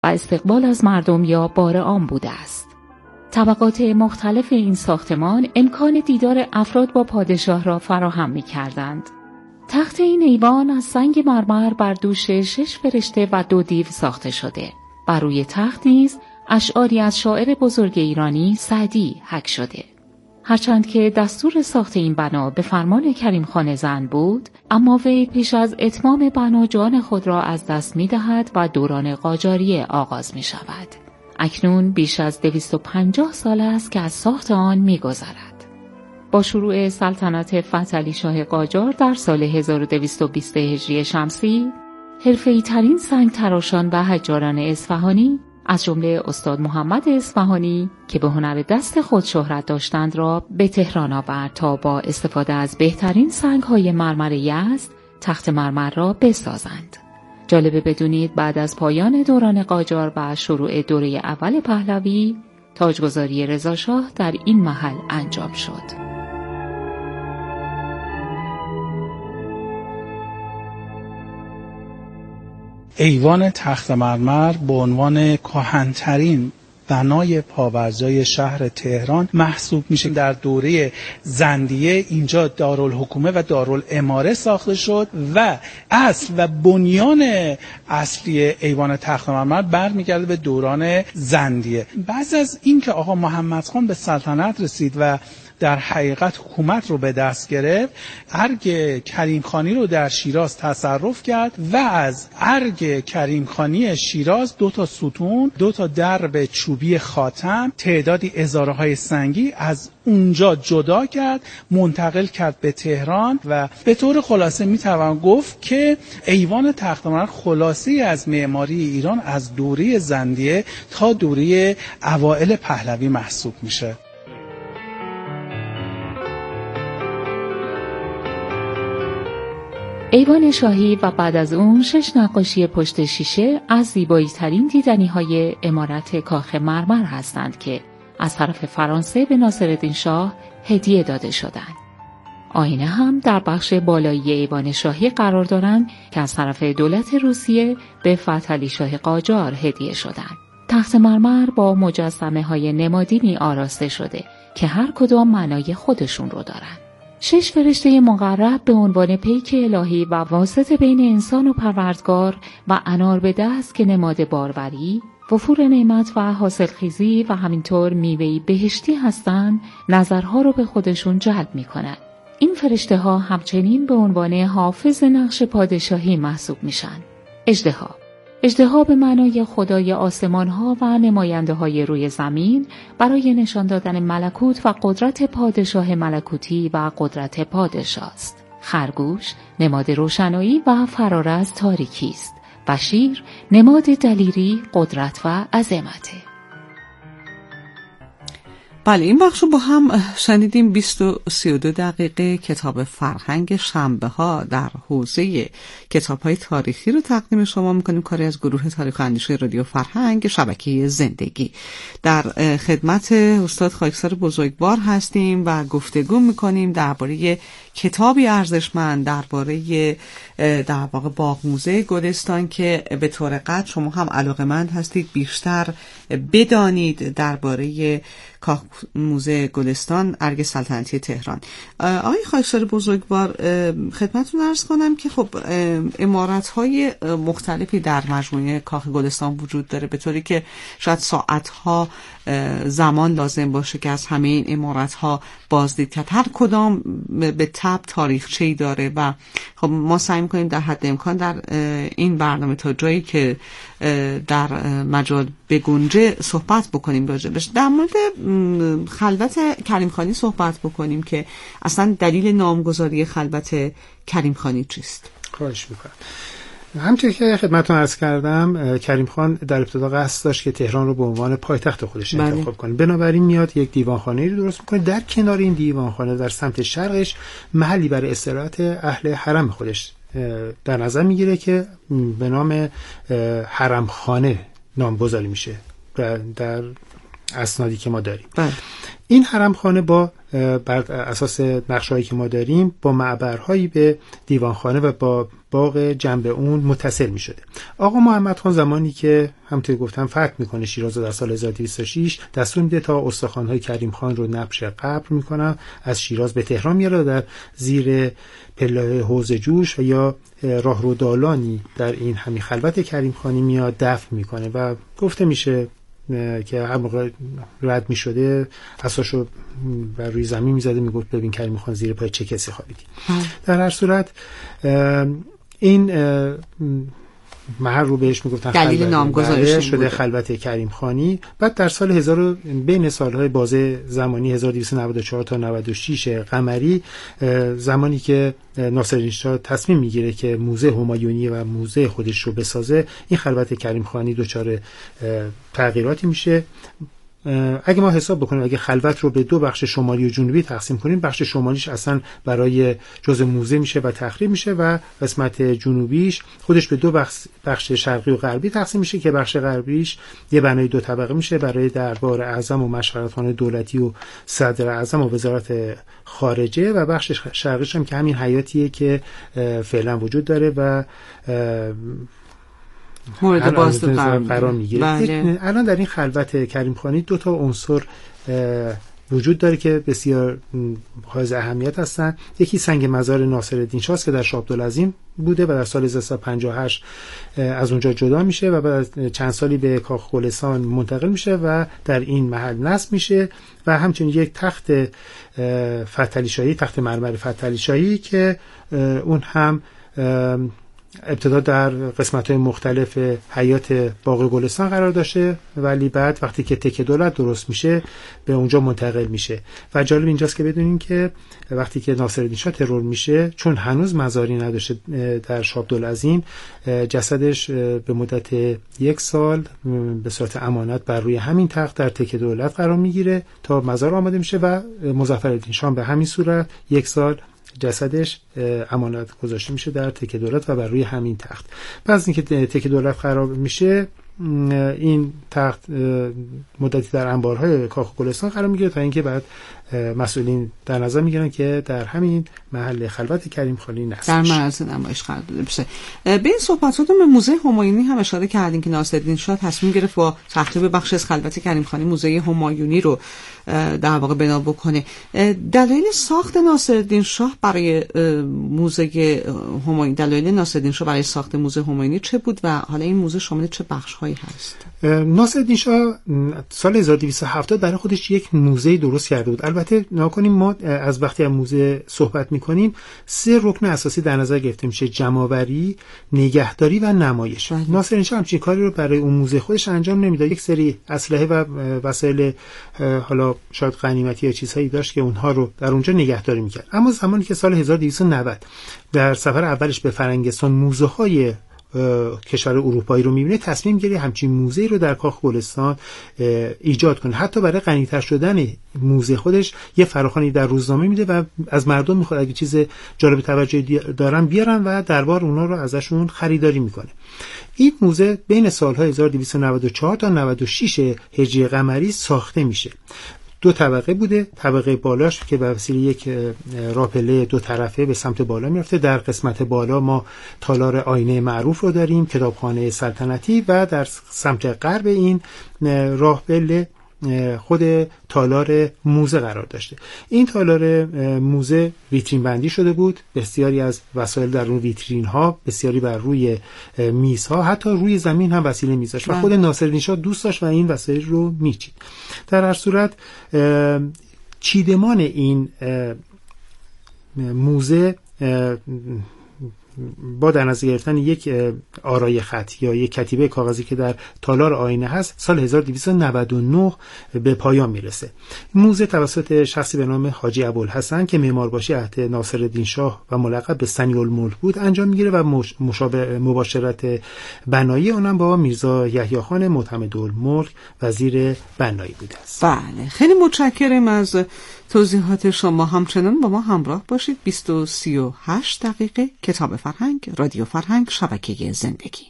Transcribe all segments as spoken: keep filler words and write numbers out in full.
و استقبال از مردم یا بار عام بوده است. طبقات مختلف این ساختمان امکان دیدار افراد با پادشاه را فراهم می کردند. تخت این ایوان از سنگ مرمر بر دوش شش فرشته و دو دیو ساخته شده. بر روی تخت نیز اشعاری از شاعر بزرگ ایرانی سعدی حک شده. هرچند که دستور ساخت این بنا به فرمان کریم خان زند بود، اما وی پیش از اتمام بنا جان خود را از دست می دهد و دوران قاجاریه آغاز می شود. اکنون بیش از دویست و پنجاه سال است که از ساخت آن می گذرد. با شروع سلطنت فتحعلی شاه قاجار در سال هزار و دویست و بیست هجری شمسی، حرفه‌ای ترین سنگ تراشان و حجاران اصفهانی از جمله استاد محمد اصفهانی که به هنر دست خود شهرت داشتند را به تهران آورد تا با استفاده از بهترین سنگ‌های مرمر یزد تخت مرمر را بسازند. جالبه بدونید بعد از پایان دوران قاجار و شروع دوره اول پهلوی، تاجگذاری رضاشاه در این محل انجام شد. ایوان تخت مرمر به عنوان کهن‌ترین بنای پاورجای شهر تهران محسوب میشه. در دوره زندیه اینجا دارالحکومه و دارالاماره ساخته شد و اصل و بنیان اصلی ایوان تخت مرمر برمیگرده به دوران زندیه. بعد از اینکه آقا محمد خان به سلطنت رسید و در حقیقت حکومت رو به دست گرفت، ارگ کریم خانی رو در شیراز تصرف کرد و از ارگ کریم خانی شیراز دو تا ستون، دو تا درب چوبی خاتم، تعدادی ازاره های سنگی از اونجا جدا کرد، منتقل کرد به تهران و به طور خلاصه میتوان گفت که ایوان تخت مرمر خلاصه‌ای از معماری ایران از دوره زندیه تا دوره اوایل پهلوی محسوب میشه. ایوان شاهی و بعد از اون شش نقاشی پشت شیشه از زیبایی ترین دیدنی های عمارت کاخ مرمر هستند که از طرف فرانسه به ناصرالدین شاه هدیه داده شدند. آینه هم در بخش بالایی ایوان شاهی قرار دارند که از طرف دولت روسیه به فتحعلی شاه قاجار هدیه شدند. تخت مرمر با مجسمه های نمادینی آراسته شده که هر کدام معنای خودشون رو دارن. شش فرشته مقرب به عنوان پیک الهی و واسطه بین انسان و پروردگار و انار به دست که نماد باروری، وفور نعمت و حاصلخیزی و همینطور میوه‌ای بهشتی هستند، نظرها رو به خودشون جلب میکنن. این فرشته ها همچنین به عنوان حافظ نقش پادشاهی محسوب میشن. اژدها اژدها به معنای خدای آسمان ها و نماینده های روی زمین برای نشان دادن ملکوت و قدرت پادشاه ملکوتی و قدرت پادشاه است. خرگوش نماد روشنایی و فرار از تاریکی است و شیر نماد دلیری، قدرت و عظمت. بله، این بخش رو با هم شنیدیم. بیست و سی و دو دقیقه کتاب فرهنگ شنبه ها در حوزه کتاب های تاریخی رو تقدیم شما میکنیم. کاری از گروه تاریخ و اندیشه رادیو فرهنگ شبکه زندگی. در خدمت استاد خاکسار بزرگوار هستیم و گفتگو میکنیم درباره کتابی ارزشمند درباره در واقع باغ موزه گلستان که به طور قطع شما هم علاقه‌مند هستید بیشتر بدانید درباره کاخ موزه گلستان ارگ سلطنتی تهران. آقای خاکسار بزرگوار، خدمتتون عرض کنم که خب عمارت‌های مختلفی در مجموعه کاخ گلستان وجود داره، به طوری که شاید ساعت‌ها زمان لازم باشه که از همه این عمارت‌ها بازدید کرد. هر کدام به تب تاریخچه‌ای داره و خب ما سعی می‌کنیم در حد امکان در این برنامه تا جایی که در مجال بگنجه صحبت بکنیم راجبش. در مورد خلوت کریم خانی صحبت بکنیم که اصلا دلیل نامگذاری خلوت کریم خانی چیست؟ خواهش می‌کنم. همونطور که خدمتتون عرض کردم، کریم خان در ابتدا قصد داشت که تهران رو به عنوان پایتخت خودش انتخاب کنه. بنابراین میاد یک دیوانخانه رو درست میکنه. در کنار این دیوانخانه در سمت شرقش محلی برای استراحت اهل حرم خودش در نظر میگیره که به نام حرمخانه نامگذاری میشه در اسنادی که ما داریم. بله. این حرمخانه با بر اساس نقشه‌هایی که ما داریم با معبرهایی به دیوانخانه و با باغ جنب اون متصل می شده. آقا محمد خان زمانی که همونطور گفتم فتح میکنه شیراز در سال هزار و دویست و شش دستور میده تا استخوان‌های کریم خان رو نبش قبر میکنن، از شیراز به تهران میاره، در زیر پله حوض جوش و یا راه رو دالانی در این همین خلوت کریم خانی میاد دفن میکنه و گفته میشه که هر موقع رد می شده اساسشو بر روی زمین می زده می گفت ببین کریم خان زیر پای چه کسی خوابیدی. در هر صورت این محل رو بهش می گفتن دلیل نامگذاریش شده خلوت کریم خانی. بعد در سال هزار بین سالهای بازه زمانی هزار و دویست و نود و چهار تا نود و شش قمری، زمانی که ناصرالدین شاه تصمیم میگیره که موزه همایونی و موزه خودش رو بسازه، این خلوت کریم خانی دچار تغییراتی میشه. اگه ما حساب بکنیم اگه خلوت رو به دو بخش شمالی و جنوبی تقسیم کنیم، بخش شمالیش اصلا برای جزء موزه میشه و تخریب میشه و قسمت جنوبیش خودش به دو بخش بخش شرقی و غربی تقسیم میشه که بخش غربیش یه بنای دو طبقه میشه برای دربار اعظم و مشورتخانه دولتی و صدر اعظم و وزارت خارجه، و بخش شرقیش هم که همین حیاتیه که فعلا وجود داره و مورد بازدید قرار میگیره. بله. الان در این خلوت کریم خانی دو تا عنصر وجود داره که بسیار حائز اهمیت هستن. یکی سنگ مزار ناصرالدین شاه که در شاه عبدالعظیم بوده و در سال هزار و سیصد و پنجاه و هشت از اونجا جدا میشه و بعد از چند سالی به کاخ گلستان منتقل میشه و در این محل نصب میشه و همچنین یک تخت فتحعلی شاهی، تخت مرمر فتحعلی شاهی که اون هم ابتدا در قسمت‌های مختلف حیات باغ گلستان قرار داشته ولی بعد وقتی که تکه دولت درست میشه به اونجا منتقل میشه. و جالب اینجاست که بدونین که وقتی که ناصرالدین شاه ترور میشه، چون هنوز مزاری نداشته در شاه عبدالعظیم، جسدش به مدت یک سال به صورت امانت بر روی همین تخت در تکه دولت قرار میگیره تا مزار آماده میشه و مظفرالدین شاه به همین صورت یک سال جسدش امانت گذاشته میشه در تکه دولت و بر روی همین تخت. پس اینکه تکه دولت خراب میشه، این تخت مدتی در انبارهای کاخ گلستان قرار میگیره تا اینکه بعد مسئولین در نظر میگیرن که در همین محل خلوت کریم خانی نصب در معرض نمایش قرار داده بشه. به این صحبتاتون به موزه همایونی هم اشاره کردین که ناصرالدین شاه تصمیم گرفت با تخریب بخش از خلوت کریم خانی موزه همایونی رو در واقع بنا بکنه. دلایل ساخت ناصرالدین شاه برای موزه همایونی، دلایل ناصرالدین شاه برای ساخت موزه همایونی چه بود و حالا این موزه شامل چه بخش‌هایی هست؟ ناصرالدین شاه سال هزار و دویست و هفتاد برای خودش یک موزه درست کرده بود. البته ناکنیم ما از وقتی از موزه صحبت می‌کنیم سه رکن اساسی در نظر گرفته میشه: جمع‌آوری، نگهداری و نمایش. ناصرالدین شاه همچین کاری رو برای اون موزه خودش انجام نمیداد. یک سری اسلحه و وسایل حالا شاید غنیمتی یا چیزهایی داشت که اونها رو در اونجا نگهداری میکرد. اما زمانی که سال هزار و دویست و نود در سفر اولش به فرنگستان موزه‌های کشور اروپایی رو میبینه، تصمیم گیری همچین موزه‌ای رو در کاخ گلستان ایجاد کنه. حتی برای غنی‌تر شدن موزه خودش یه فراخوانی در روزنامه میده و از مردم میخواد اگه چیز جالب توجه دارن بیارن و دربار اونا رو ازشون خریداری میکنه. این موزه بین سالهای هزار و دویست و نود و چهار تا نود و شش هجری قمری ساخته میشه. دو طبقه بوده. طبقه بالاش که به وسیله یک راپله دو طرفه به سمت بالا میرفته. در قسمت بالا ما تالار آینه معروف رو داریم، کتابخانه سلطنتی، و در سمت غرب این راپله خود تالار موزه قرار داشته. این تالار موزه ویترین بندی شده بود، بسیاری از وسایل در روی ویترین ها، بسیاری بر روی میز ها، حتی روی زمین هم وسیله میذاشت و خود ناصرالدین شاه دوست داشت و این وسایل رو میچید. در هر صورت چیدمان این موزه با در نظر گرفتن یک آرای خط یا یک کتیبه کاغذی که در تالار آینه هست سال هزار و دویست و نود و نه به پایان میرسه. موزه توسط شخصی به نام حاجی ابوالحسن که معمارباشی عهد ناصرالدین شاه و ملقب به سنی الملک بود انجام میگیره و مشابه مباشرت بنایی اونم با میرزا یحیی خان معتمدالملک وزیر بنایی بوده است. بله، خیلی متشکرم از توضیحات شما. همچنان با ما همراه باشید. بیست و سی و هشت دقیقه کتاب فرهنگ، رادیو فرهنگ، شبکه زندگی.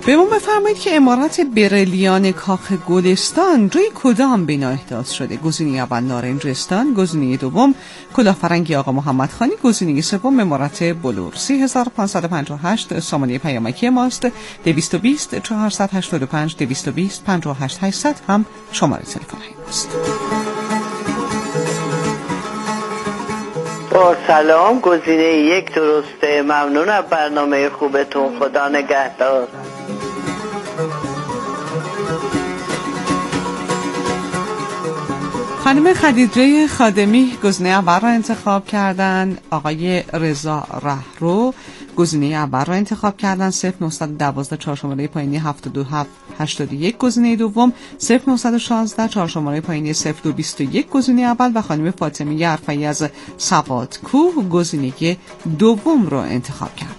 به ما بفرمایید که عمارت برلیان کاخ گلستان روی کدام بنا احداث شده؟ گزینه اول نارنجستان، گزینه دوم کلافرنگی آقا محمد خانی، گزینه سوم عمارت بلور. سه هزار و پانصد و پنجاه و هشت سامانه پیامکی ماست. دویست و بیست چهارصد و هشتاد و پنج دویست و بیست پنجاه و هشت هشتصد هم شماره تلفن ماست. با سلام، گزینه یک درسته. ممنون از برنامه خوبتون. خدا نگهدار. خانم خدیجه خادمی گزینه اول را انتخاب کردن. آقای رضا رهرو گزینه اول را انتخاب کردن. صفر نهصد و دوازده چهار شماره پایینی هفتاد و هفت هشتاد و یک گزینه دوم. صفر نهصد و شانزده چهار شماره پایینی صفر دو بیست و یک گزینه اول و خانم فاطمه ارفعی از سواد کوه گزینه دوم را انتخاب کردن.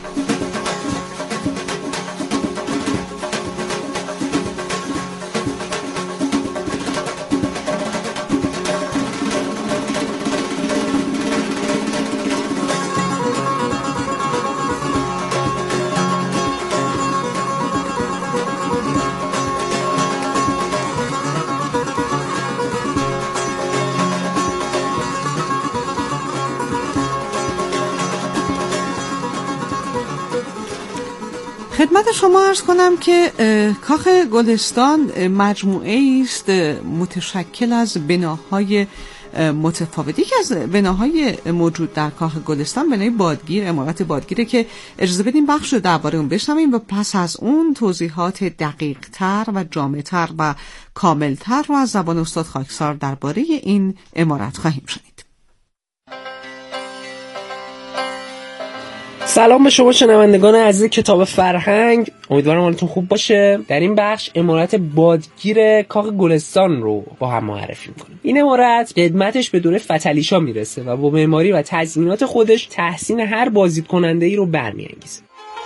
خدمت شما عرض کنم که کاخ گلستان مجموعه است متشکل از بناهای متفاوتی. یکی از بناهای موجود در کاخ گلستان بنای بادگیر، عمارت بادگیره که اجازه بدیم بخش رو درباره اون بشنویم و پس از اون توضیحات دقیق تر و جامع تر و کامل تر رو از زبان استاد خاکسار درباره این عمارت خواهیم شنید. سلام به شما شنوندگان عزیز کتاب فرهنگ، امیدوارم حالتون خوب باشه. در این بخش عمارت بادگیر کاخ گلستان رو با هم معرفی می‌کنیم. این عمارت قدمتش به دوره فتحعلی‌شاه میرسه و با معماری و تزیینات خودش تحسین هر بازدیدکننده‌ای رو برمی‌انگیزه.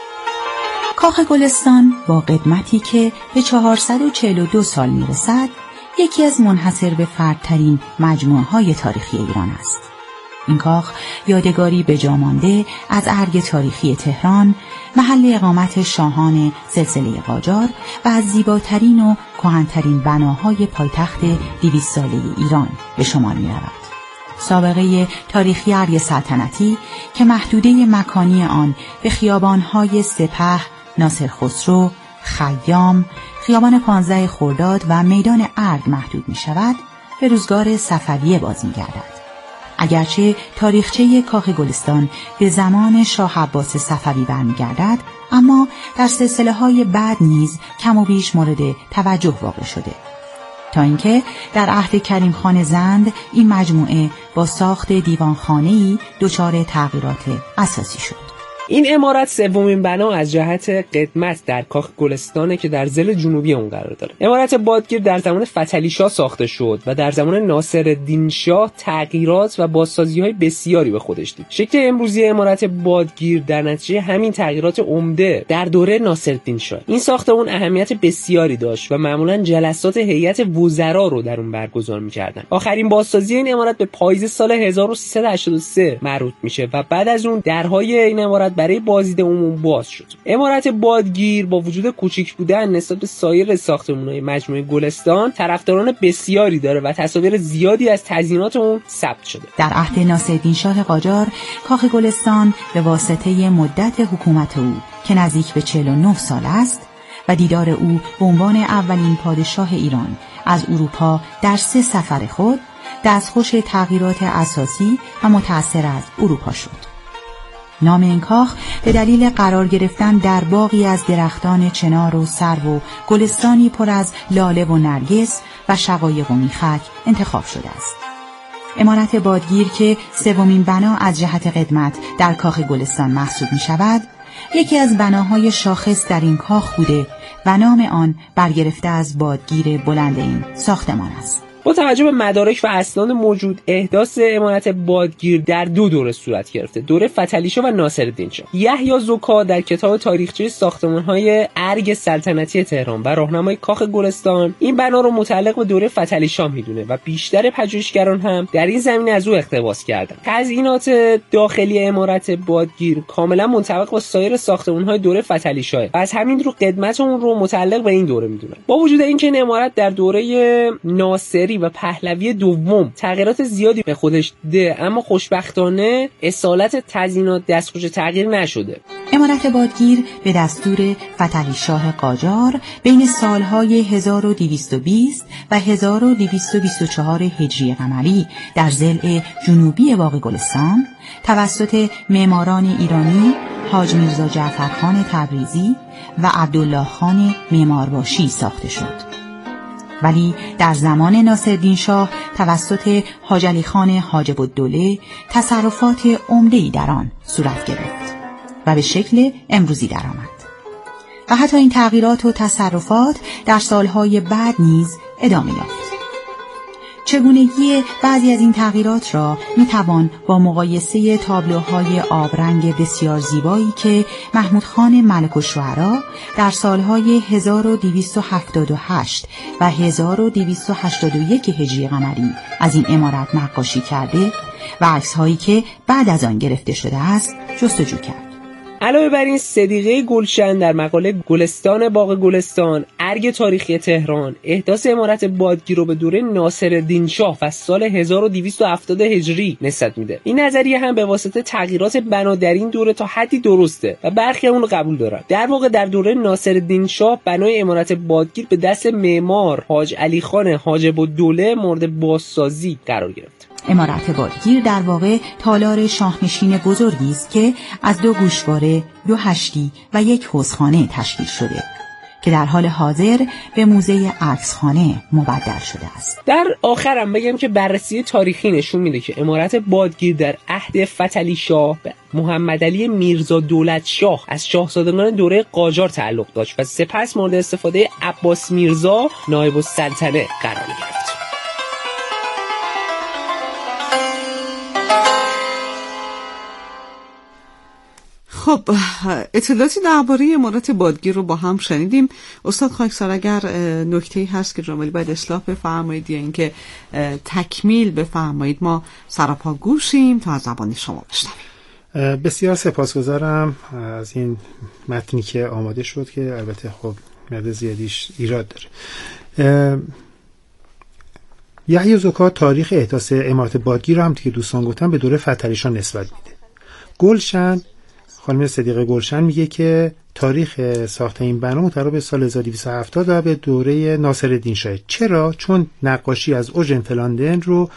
کاخ گلستان با قدمتی که به چهارصد و چهل و دو سال میرسد، یکی از منحصر به فردترین مجموعه‌های تاریخی ایران است. این کاخ یادگاری به جا مانده از ارگ تاریخی تهران، محل اقامت شاهان سلسله قاجار و از زیباترین و کهن‌ترین بناهای پایتخت دویست ساله ایران به شمار می‌رود. سابقه تاریخی ارگ سلطنتی که محدوده مکانی آن به خیابان‌های سپه، ناصر خسرو، خیام، خیابان پانزده خرداد و میدان ارگ محدود می‌شود، به روزگار صفویه باز می‌گردد. اگرچه تاریخچه کاخ گلستان به زمان شاه عباس صفوی برمیگردد، اما در سلسله‌های بعد نیز کم و بیش مورد توجه واقع شده، تا اینکه در عهد کریم خان زند این مجموعه با ساخت دیوانخانه‌ای دچار تغییرات اساسی شد. این عمارت سومین بنا از جهت قدمت در کاخ گلستانه که در ضلع جنوبی اون قرار داره. عمارت بادگیر در زمان فتحعلی‌شاه ساخته شد و در زمان ناصرالدین شاه تغییرات و بازسازی‌های بسیاری به خودش دید. شکل امروزی عمارت بادگیر در نتیجه همین تغییرات عمده در دوره ناصرالدین شاه. این ساختمون اهمیت بسیاری داشت و معمولاً جلسات هیئت وزرا رو در اون برگزار می‌کردن. آخرین بازسازی این عمارت به پاییز سال هزار و سیصد و هشتاد و سه مربوط میشه و بعد از اون درهای این عمارت برای بازدید عموم باز شد. عمارت بادگیر با وجود کوچیک بودن نسبت به سایر ساختمان‌های مجموعه گلستان طرفداران بسیاری داره و تصاویر زیادی از تزیینات اون ثبت شده. در عهد ناصرالدین شاه قاجار کاخ گلستان به واسطه مدت حکومت او که نزدیک به چهل و نه سال است و دیدار او به عنوان اولین پادشاه ایران از اروپا در سه سفر خود دستخوش تغییرات اساسی و متأثر از اروپا شد. نام این کاخ به دلیل قرار گرفتن در باغی از درختان چنار و سرو و گلستانی پر از لاله و نرگس و شقایق و میخک انتخاب شده است. عمارت بادگیر که سومین بنا از جهت قدمت در کاخ گلستان محسوب می شود، یکی از بناهای شاخص در این کاخ بوده و نام آن برگرفته از بادگیر بلند این ساختمان است. با توجه به مدارک و اسناد موجود احداث عمارت بادگیر در دو دوره صورت گرفته، دوره فتحعلیشاه و ناصرالدین شاه. یحیی زکا در کتاب تاریخچه ساختمان‌های ارگ سلطنتی تهران و راهنمای کاخ گلستان این بنا رو متعلق به دوره فتحعلیشاه میدونه و بیشتر پژوهشگران هم در این زمینه از او اقتباس کردن. تزیینات داخلی عمارت بادگیر کاملا منطبق با سایر ساختمان‌های دوره فتحعلیشاه و از همین رو قدمت اون رو متعلق به این دوره میدونن. با وجود اینکه این عمارت در دوره ناصری و پهلوی دوم تغییرات زیادی به خودش ده، اما خوشبختانه اصالت تزیینات دستخوش تغییر نشده. عمارت بادگیر به دستور فتحعلیشاه قاجار بین سالهای هزار و دویست و بیست و هزار و دویست و بیست و چهار هجری قمری در ضلع جنوبی باغ گلستان توسط معماران ایرانی حاج میرزا جعفرخان تبریزی و عبدالله خان معمارباشی ساخته شد. ولی در زمان ناصرالدین شاه توسط حاج علی خان حاجب الدوله تصرفات عمده‌ای در آن صورت گرفت و به شکل امروزی درآمد و حتی این تغییرات و تصرفات در سالهای بعد نیز ادامه یافت. چگونگی بعضی از این تغییرات را میتوان با مقایسه تابلوهای آبرنگ بسیار زیبایی که محمود خان ملک الشعرا در سالهای هزار و دویست و هفتاد و هشت و هزار و دویست و هشتاد و یک هجری قمری از این عمارت نقاشی کرده و عکس‌هایی که بعد از آن گرفته شده است جستجو کرد. علاوه بر این، صدیقه گلشن در مقاله گلستان باغ گلستان ارگ تاریخی تهران احداث عمارت بادگیر رو به دوره ناصرالدین شاه و سال هزار و دویست و هفتاد هجری نسبت میده. این نظریه هم به واسطه تغییرات بنا در این دوره تا حدی درسته و برخی اون رو قبول دارن. در واقع در دوره ناصرالدین شاه بنای عمارت بادگیر به دست معمار حاج علی خان حاجب الدوله مورد بازسازی قرار گرفت. عمارت بادگیر در واقع تالار شاهنشین بزرگی است که از دو گوشواره، دو هشتی و یک حوضخانه تشکیل شده که در حال حاضر به موزه عکسخانه مبدل شده است. در آخرم بگم که بررسی تاریخی نشون میده که عمارت بادگیر در عهد فتحعلیشاه به محمد علی میرزا دولت شاه از شاهزادگان دوره قاجار تعلق داشت و سپس مورد استفاده عباس میرزا نایب السلطنه قرار گرفت. خب اطلاعاتی درباره عمارت بادگیر رو با هم شنیدیم. استاد خاکسار اگر نکته‌ای هست که جامعه باید اصلاح بفرمایید یا اینکه تکمیل بفرمایید ما سراپا گوشیم تا از زبان شما بشنویم. بسیار سپاسگزارم از این متنی که آماده شد که البته خب مقدار زیادیش ایراد داره. یحیی زکا تاریخ احداث عمارت بادگیر رو هم که دوستان گفتن به دوره فتحعلیشاه نسبت میده. گلشن خانم صدیقه گلشن میگه که تاریخ ساخت این بنا متعلق به سال هزار و دویست و هفتاد و به دوره ناصرالدین شاه. چرا؟ چون نقاشی از اوژن فلاندن رو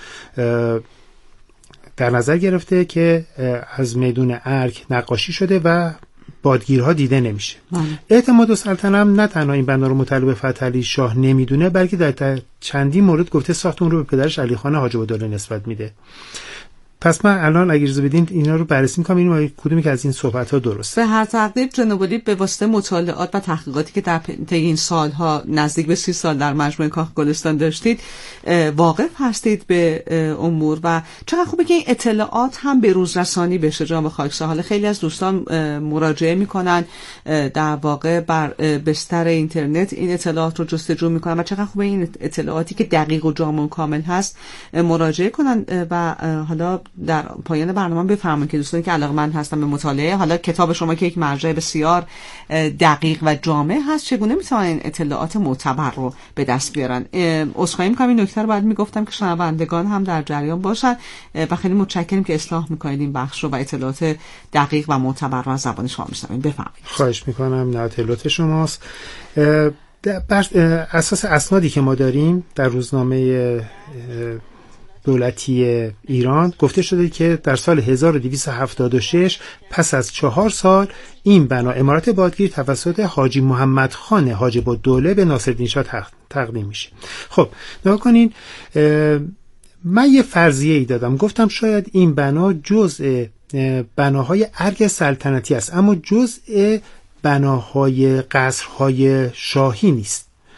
در نظر گرفته که از میدون ارگ نقاشی شده و بادگیرها دیده نمیشه. اعتماد السلطنه هم نه تنها این بنا رو متعلق به فتحعلیشاه نمیدونه بلکه در چندین مورد گفته ساخت اون رو به پدرش علی خان حاجب الدوله نسبت میده. پس من الان اگه اجازه بدین اینا رو بررسی می‌کنم ببینیم کدومی که از این صحبت‌ها درسته. به هر تقدیر جناب ولی به واسطه مطالعات و تحقیقاتی که در طی این سال‌ها نزدیک به سی سال در مجموعه کاخ گلستان داشتید واقف هستید به امور و چقدر خوبه که این اطلاعات هم به روز رسانی بشه جناب خاکسار. حالا خیلی از دوستان مراجعه می‌کنن در واقع بر بستر اینترنت این اطلاعات رو جستجو می‌کنن و چقدر خوبه این اطلاعاتی که دقیق و جامع و کامل هست مراجعه کنن و حالا در پایان برنامه بفرمایید که دوستانی که علاقه‌مند هستن به مطالعه حالا کتاب شما که یک مرجع بسیار دقیق و جامع هست چگونه میتونن این اطلاعات معتبر رو به دست بیارن. عذرخواهی می‌کنم این نکته رو بعد میگفتم که شنوندگان هم در جریان باشن و خیلی متشکرم که اصلاح می‌کنید این بخش رو و اطلاعات دقیق و معتبر رو از زبان شما می‌شنویم. بفرمایید. خواهش می‌کنم. نه اطلاعات شماست. بر اساس اسنادی که ما داریم در روزنامه دولتی ایران گفته شده که در سال هزار و دویست و هفتاد و شش پس از چهار سال این بنا عمارت بادگیر توسط حاجی محمد خان حاجب الدوله به ناصرالدین شاه تقدیم میشه. خب نگاه کنین، من یه فرضیه ای دادم، گفتم شاید این بنا جزء بناهای ارگ سلطنتی است اما جزء بناهای قصرهای شاهی نیست.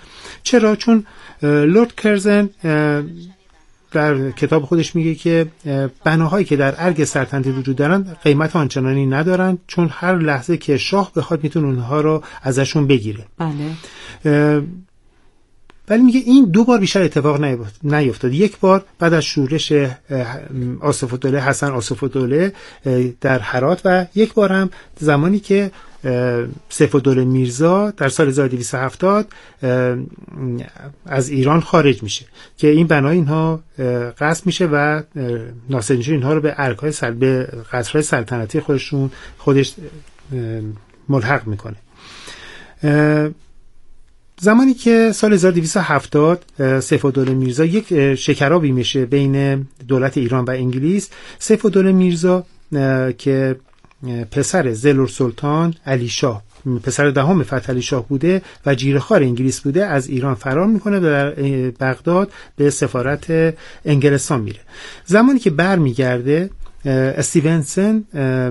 چرا؟ چون لورد کرزن در کتاب خودش میگه که بناهایی که در ارگ سلطنتی وجود دارن قیمت آنچنانی ندارن، چون هر لحظه که شاه بخواد میتونه اونها رو ازشون بگیره. بله. ولی میگه این دو بار بیشتر اتفاق نیفتاد. یک بار بعد از شورش آصف الدوله حسن آصف الدوله در هرات و یک بار هم زمانی که سیف الدوله میرزا در سال هزار و دویست و هفتاد از ایران خارج میشه که این بنای اینها غصب میشه و ناصرالدین شاه اینها رو به ارکای سل... به قصرهای سلطنتی خودشون خودش ملحق میکنه. زمانی که سال هزار و دویست و هفتاد سیف الدوله میرزا یک شکرابی میشه بین دولت ایران و انگلیس، سیف الدوله میرزا که پسر ذوالسلطان علی شاه، پسر دهم فتحعلی شاه بوده و جیره‌خوار انگلیس بوده، از ایران فرار میکنه و در بغداد به سفارت انگلستان میره. زمانی که برمیگرده استیونسن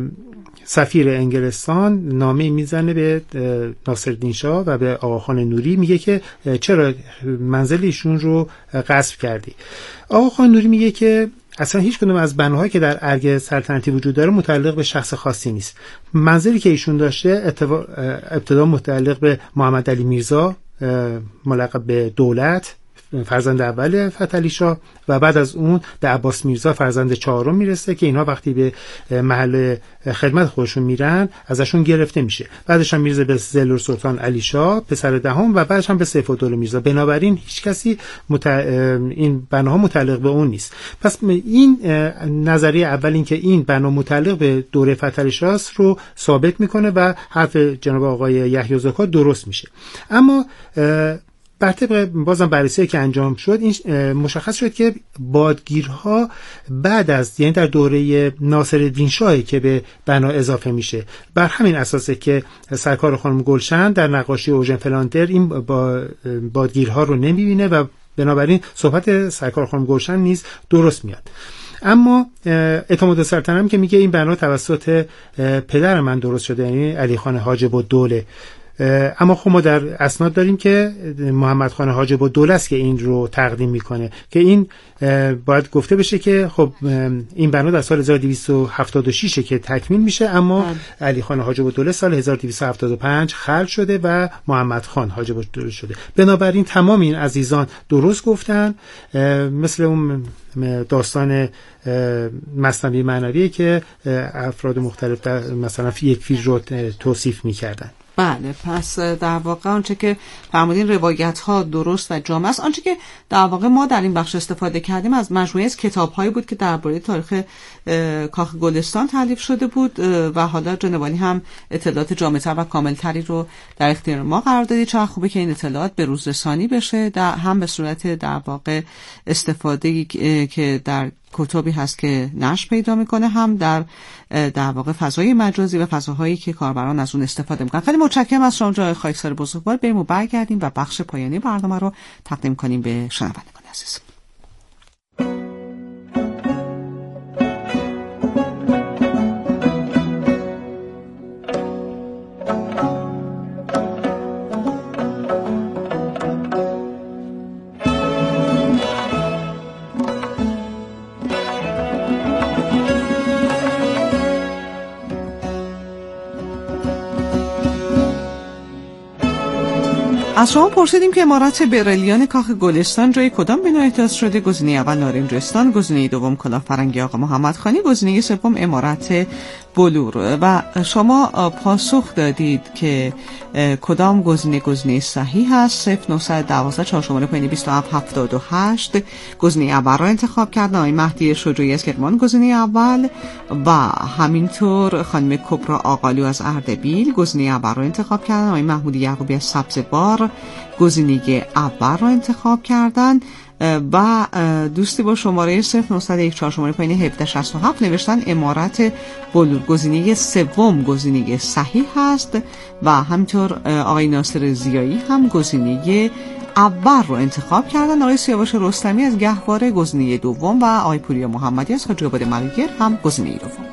سفیر انگلستان نامه میزنه به ناصرالدین شاه و به آقاخان نوری، میگه که چرا منزل ایشون رو غصب کردی. آقاخان نوری میگه که اصلا هیچ کدوم از بناهایی که در ارگ سلطنتی وجود داره متعلق به شخص خاصی نیست. منزلی که ایشون داشته ابتدا متعلق به محمد علی میرزا ملقب به دولت، فرزند اول فتحعلی شاه، و بعد از اون به عباس میرزا فرزند چهارم میرسه که اینها وقتی به محل خدمت خودشون میرن ازشون گرفته میشه. بعدش هم میرزه به ذوالسلطان علی شاه پسر دهم و بعدش هم به سیف الدوله میرزا. بنابراین هیچ کسی متع... این بناها متعلق به اون نیست. پس این نظریه اول این که این بنا متعلق به دوره فتحعلی شاه رو ثابت میکنه و حرف جناب آقای یحیی زکات درست میشه. اما بر طبق بازم بررسی که انجام شد این مشخص شد که بادگیرها بعد از، یعنی در دوره ناصرالدین شاه که به بنا اضافه میشه، بر همین اساسه که سرکار خانم گلشن در نقاشی اوژن فلانتر این با بادگیرها رو نمیبینه و بنابراین صحبت سرکار خانم گلشن نیز درست میاد. اما اعتماد سلطنه که میگه این بنا توسط پدر من درست شده، یعنی علی خان حاجب الدوله. اما خب ما در اسناد داریم که محمد خان حاجب الدوله است که این رو تقدیم میکنه، که این باید گفته بشه که خب این بنا در سال هزار و دویست و هفتاد و شش که تکمیل میشه، اما علی خان حاجب الدوله سال هزار و دویست و هفتاد و پنج خلع شده و محمد خان حاجب الدوله شده. بنابراین تمام این عزیزان درست گفتن، مثل اون داستان مثنوی معنوی که افراد مختلف مثلا یک فیل رو توصیف میکردن. بله، پس در واقع آنچه که فرمودین روایت ها درست و جامع است. آنچه که در واقع ما در این بخش استفاده کردیم از مجموعه از کتاب هایی بود که درباره تاریخ کاخ گلستان تالیف شده بود و حالا جناب عالی هم اطلاعات جامع‌تر و کاملتری رو در اختیار ما قرار دادید. چه خوبه که این اطلاعات به روز رسانی بشه، در هم به صورت در واقع استفاده که در کتابی هست که نشر پیدا میکنه، هم در در واقع فضای مجازی و فضاهایی که کاربران از اون استفاده میکنن. خیلی متشکرم از شما جناب خاکسار بزرگوار. بریم و برگردیم و بخش پایانی برنامه رو تقدیم کنیم به شنوندگان عزیز. از شما پرسیدیم که عمارت برلیان کاخ گلستان جای کدام بنا احداث شده؟ گزینه اول نارنجستان، گزینه دوم کلاه فرنگی آقا محمد خانی، گزینه سوم عمارت بلور. و شما پاسخ دادید که کدام گزینه گزینه صحیح است. صفر نه یک دو چهار شماره پایینی بیست و هفت هفتاد و هشت گزینه اول را انتخاب کردن. آقای مهدی شجاعی از کرمان گزینه اول و همینطور خانم کبرا آقالو از اردبیل گزینه اول را انتخاب کردن. آقای محمود یعقوبی از سبزوار گزینه اول را انتخاب کردن و دوستی با شماره صفر نه یک چهار شماره پایین هفده شصت و هفت نوشتن عمارت بلور گزینه سوم گزینه صحیح هست و همینطور آقای ناصر زیایی هم گزینه اول رو انتخاب کردن. آقای سیاوش رستمی از گهواره گزینه دوم و آقای پوریا محمدی از حاجی آباد ملوگر هم گزینه دوم.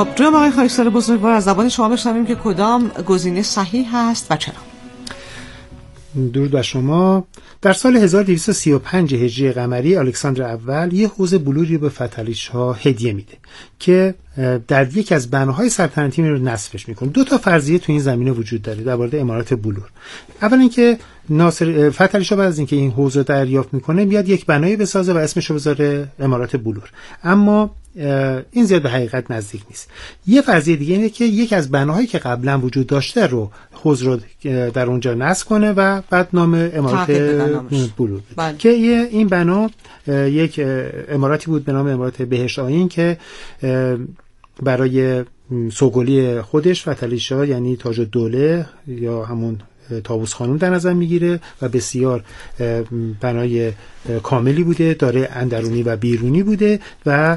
خب جناب آقای خاکسار بزرگوار، از زبان شما بشنویم که کدام گزینه صحیح هست و چرا. درود بر شما. در سال هزار و دویست و سی و پنج هجری قمری الکساندر اول یه حوض بلوری به فتلیچ‌ها هدیه میده که در یک از بناهای سلطنتی رو نصبش میکنه. دو تا فرضیه تو این زمینه وجود داره در مورد عمارت بلور. اول اینکه ناصر فتلیچ‌ها بعد از اینکه این حوض رو دریافت میکنه میاد یک بنایی بسازه و اسمش رو بذاره عمارت بلور، اما این زیاد به حقیقت نزدیک نیست. یه فرضیه دیگه اینه که یک از بناهایی که قبلا وجود داشته رو حوض رو در اونجا نصب کنه و بعد نام عمارت بلور بده که این بنا یک عمارتی بود به نام عمارت بهشت آیین که برای سوگلی خودش فتلیچ‌ها یعنی تاج الدوله یا همون طاووس خانم در نظر میگیره و بسیار بنای کاملی بوده، داره اندرونی و بیرونی بوده و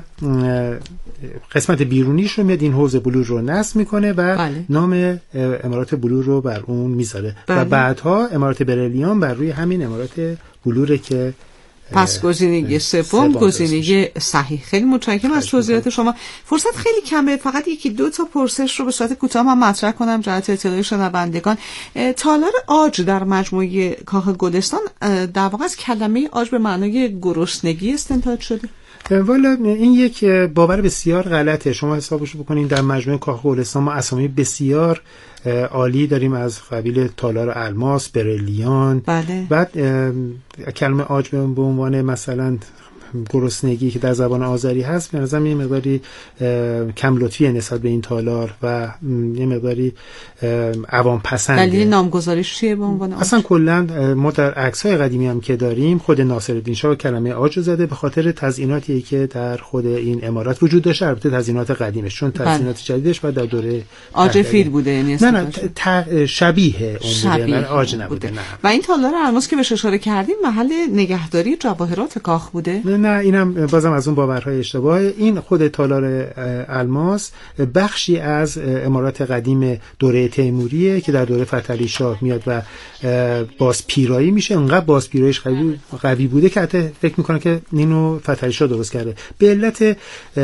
قسمت بیرونیش رو میاد این حوض بلور رو نصب میکنه و بله. نام عمارت بلور رو بر اون میذاره بله. و بعدها عمارت برلیان بر روی همین عمارت بلوره که پس گزینه سوم گزینه صحیح. خیلی متشکرم از توضیحات شما. فرصت خیلی کمه، فقط یکی دو تا پرسش رو به صورت کوتاه من مطرح کنم جهت اطلاع شنوندگان. تالار عاج در مجموعه کاخ گلستان در واقع از کلمه عاج به معنای گرسنگی استنتاج شده. والا این یک باور بسیار غلطه. شما حسابش بکنین در مجموعه کاخ گلستان ما اسامی بسیار عالی داریم از قبیل تالار الماس، برلیان. بله. بعد کلمه عاج به عنوان مثلا گرسنگی که در زبان آذری هست به نظرم یه مقداری کم لطفیه نسبت به این تالار و یه مقداری عوام پسنده. دلیل نامگذاریش چیه به عنوان عاج؟ اصلا کلا ما در عکس‌های قدیمی هم که داریم خود ناصرالدین شاه کلمه عاج زده به خاطر تزییناتی که در خود این عمارت وجود داشته، البته تزیینات قدیمش، چون تزیینات جدیدش بعد در دوره عاج فیل بوده یعنی نه نه ت... شبیه اون بوده، عاج نبوده. نه. و این تالار الماس که بهش اشاره کردیم محل نگهداری جواهرات کاخ بوده؟ نه نه اینم بازم از اون باورهای اشتباهه. این خود تالار الماس بخشی از عمارات قدیم دوره تیموریه که در دوره فتحعلی شاه میاد و باز پیرایی میشه. اونقدر باز پیراییش قوی قوی بوده که حتی فکر میکنه که اینو فتحعلی شاه درست کرده. به علت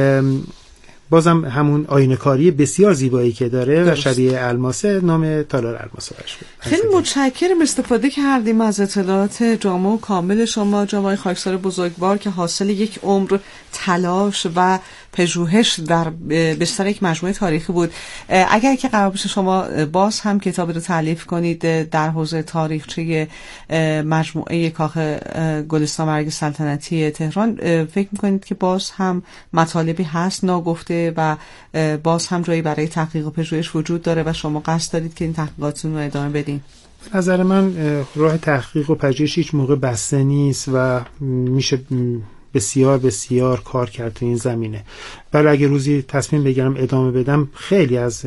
بازم همون آینه‌کاری بسیار زیبایی که داره درست. و شبیه الماسه نام تالار الماس برش بود. خیلی متشکرم استفاده کردیم از اطلاعات جامع و کامل شما جناب آقای خاکسار بزرگوار که حاصل یک عمر تلاش و پژوهش در بستر یک مجموعه تاریخی بود. اگر که قرار باشه شما باز هم کتابی رو تالیف کنید در حوزه تاریخچه مجموعه کاخ گلستان برگ سلطنتی تهران، فکر می‌کنید که باز هم مطالبی هست ناگفته و باز هم جایی برای تحقیق و پژوهش وجود داره و شما قصد دارید که این تحقیقاتتون رو ادامه بدین؟ به نظر من راه تحقیق و پژوهش هیچ موقع بسته نیست و میشه بسیار بسیار کار کرد تو این زمینه. ولی اگه روزی تصمیم بگیرم ادامه بدم خیلی از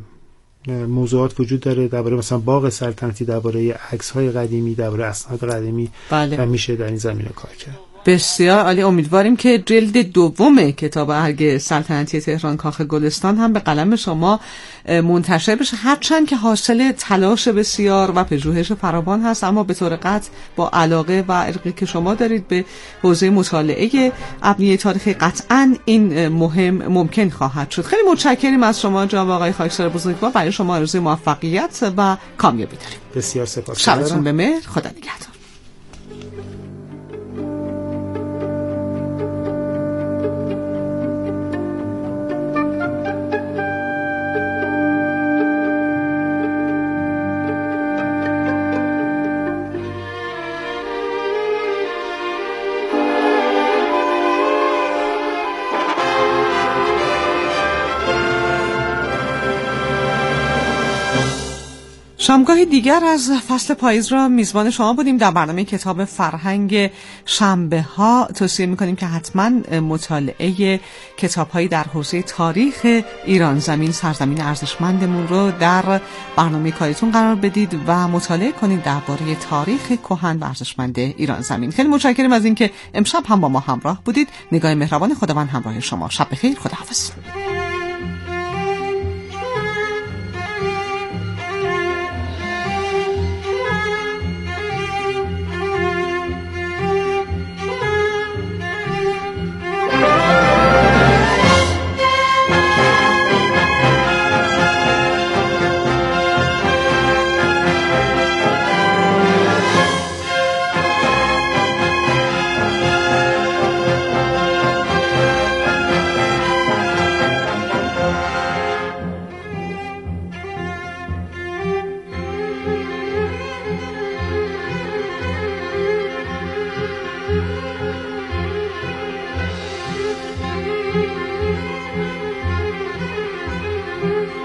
موضوعات وجود داره درباره مثلا باغ سلطنتی، درباره عکس‌های قدیمی، درباره اسناد قدیمی بله. و میشه در این زمینه کار کرد. بسیار عالی. امیدواریم که جلد دوم کتاب ارگ سلطنتی تهران کاخ گلستان هم به قلم شما منتشر بشه، هرچند که حاصل تلاش بسیار و پژوهش فراوان هست، اما به طور قطع با علاقه و علاقه که شما دارید به حوزه مطالعه ابنیه تاریخی قطعاً این مهم ممکن خواهد شد. خیلی متشکریم از شما جناب آقای خاکسار بزرگوار. برای شما آرزوی موفقیت و کامیابی داریم. بسیار سپاسگزارم. شبتون به مهر. خدا نگهدار. شامگاهی دیگر از فصل پاییز را میزبان شما بودیم. در برنامه کتاب فرهنگ شنبه ها توصیه میکنیم که حتما مطالعه کتاب‌هایی در حوزه تاریخ ایران زمین، سرزمین ارزشمندمون رو در برنامه کاریتون قرار بدید و مطالعه کنید درباره تاریخ کهن و ارزشمند ایران زمین. خیلی متشکرم از اینکه امشب هم با ما همراه بودید. نگاه مهربان خداوند همراه شما. شب بخیر. خداحافظ.